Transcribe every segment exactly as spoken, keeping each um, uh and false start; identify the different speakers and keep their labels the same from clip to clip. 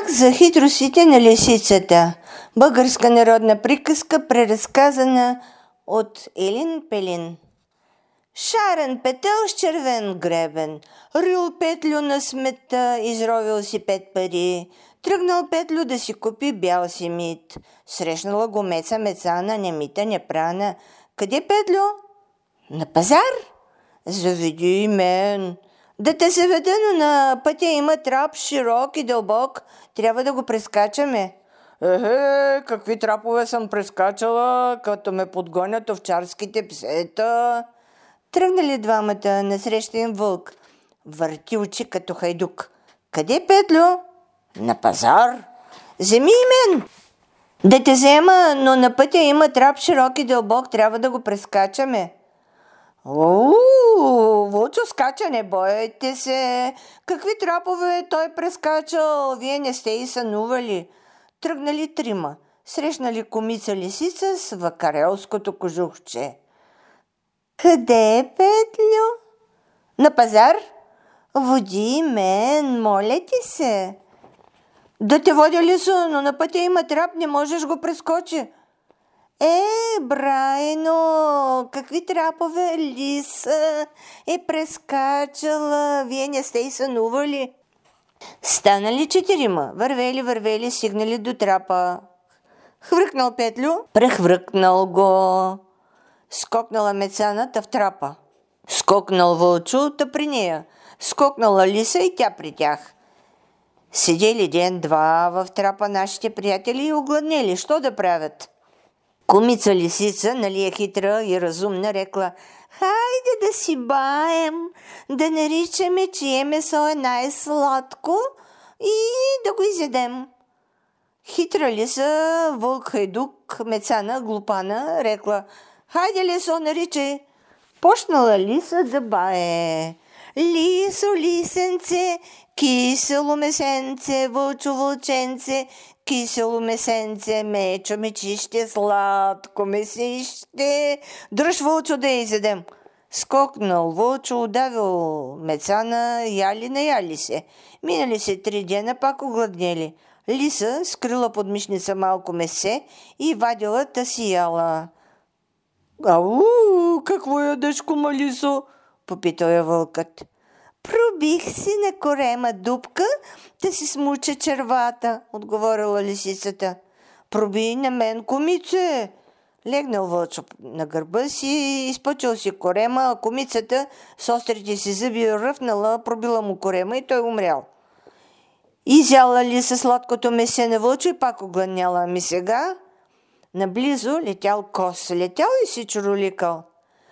Speaker 1: за хитростите на лисицата. Българска народна приказка, преразказана от Елин Пелин. Шарен петъл с червен гребен, рил Петлю на сметта, изровил си пет пари. Тръгнал Петлю да си купи бял си мит. Срещнала го Меца Мецана, немита непрана. Къде, Петлю? На пазар? Заведи мен. Да те се веда, но на пътя има трап широк и дълбок. Трябва да го прескачаме. Ехе, какви трапове съм прескачала, като ме подгонят овчарските псета. Тръгнали двамата, насреща им вълк. Върти очи като хайдук. Къде, Петлю? На пазар. Вземи и мен. Да те взема, но на пътя има трап широк и дълбок, трябва да го прескачаме. Уу, Вълчо скача, не бойте се. Какви трапове той прескачал, вие не сте и сънували. Тръгнали трима, срещнали кумица лисица с вакарелското кожухче. Къде е, Петлю? На пазар? Води мен, моля ти се. Да те водя, лисо, но на пътя има трап, не можеш го прескочи. Е, Брайно, какви трапове лиса е прескачала, вие не сте и сънували. Станали четирима, вървели, вървели, стигнали до трапа. Хвъркнал Петлю, прехвъркнал го. Скокнала Мецаната в трапа. Скокнал Вълчо, та при нея. Скокнала Лиса и тя при тях. Седели ден-два в трапа нашите приятели и огладнели. Що да правят? Кумица Лисица, нали е хитра и разумна, рекла: хайде да си баем, да наричаме, чие месо е най-сладко и да го изядем. Хитра Лиса, вълк хайдук, Мецана глупана, рекла: хайде, Лисо, наричай. Почнала Лиса да бае. Лисо, лисенце, кисело месенце, вълчо, вълченце, кисело месенце, мечо, мечище, сладко месище. Дръж, Вълчо, да я изядем. Скокнал Вълчо, удавил Мецана, яли наяли се. Минали се три дена, пак огладнели. Лиса скрила под мишница малко месе и вадила та си яла. Ау, какво ядеш, кума Лисо? Попитал я вълкът. Пробих си на корема дупка да си смуча червата, отговорила лисицата. Проби на мен, кумице. Легнал Вълчо на гърба си, изпъчал си корема, а кумицата с острите си зъби ръфнала, пробила му корема и той умрял. Изяла Лиса сладкото месе на Вълчо и пак огладняла. Ами сега наблизо летял кос, летял и си чуроликал.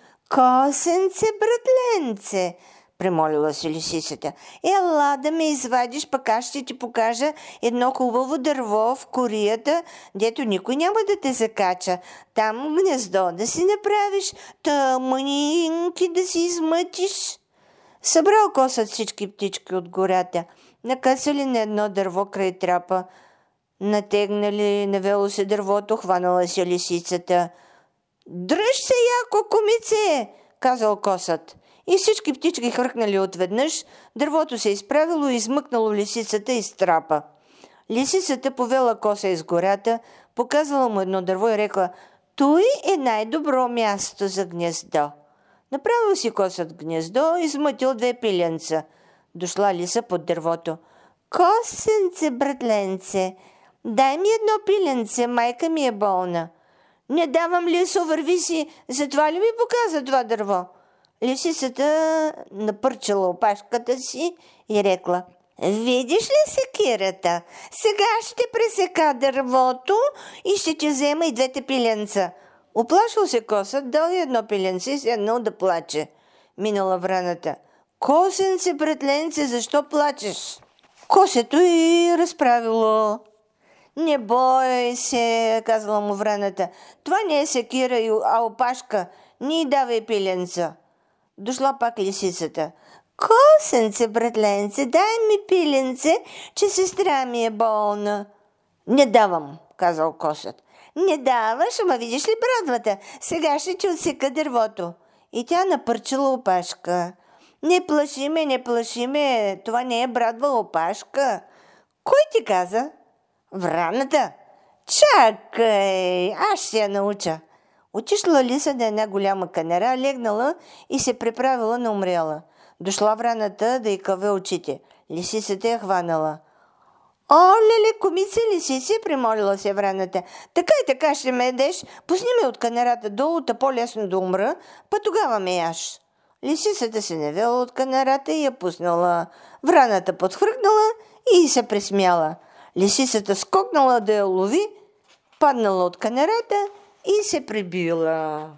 Speaker 1: Косенце, братленце, премолила се лисицата. Ела да ме извадиш, пък аз ще ти покажа едно хубаво дърво в корията, дето никой няма да те закача. Там гнездо да си направиш, тъмнинки да си измътиш. Събрал косът всички птички от гората, накъсали на едно дърво край трапа, натегнали, навело се дървото, хванала се лисицата. Дръж се, яко, кумице, казал косът. И всички птички хвъркнали отведнъж, дървото се изправило и измъкнало лисицата из трапа. Лисицата повела коса из гората, показала му едно дърво и рекла: той е най-добро място за гнездо. Направил си косът гнездо, измътил две пиленца. Дошла Лиса под дървото. Косенце, братленце, дай ми едно пиленце, майка ми е болна. Не давам, Лисо, върви си, затова ли ми показа това дърво? Лисицата напърчала опашката си и рекла: видиш ли секирата? Сега ще пресека дървото и ще ти взема и двете пиленца. Оплашил се косът, дал едно пиленце и седнал да плаче. Минала враната. Косенце, братленце, защо плачеш? Косето и разправило. Не бой се, казала му враната. Това не е секира, а опашка. Ни давай пиленца. Дошла пак лисицата. Косенце, братленце, дай ми пиленце, че сестра ми е болна. Не давам, казал косът. Не даваш, ама видиш ли брадвата? Сега ще ти отсека дървото. И тя напърчила опашка. Не плаши ме, не плаши ме, това не е брадва опашка. Кой ти каза? Враната. Чакай, аз ще я науча. Отишла лиса на една голяма канара, легнала и се преправила на умряла. Дошла враната да й каве очите. Лисицата я хванала. О, леле, комица лисици, примолила се враната. Така и така ще ме едеш. Пусни ме от канарата долу, та по-лесно да умра, па тогава ме яш. Лисицата се навела от канарата и я пуснала. Враната подхръкнала и се присмяла. Лисицата скокнала да я лови, паднала от канарата и се прибила.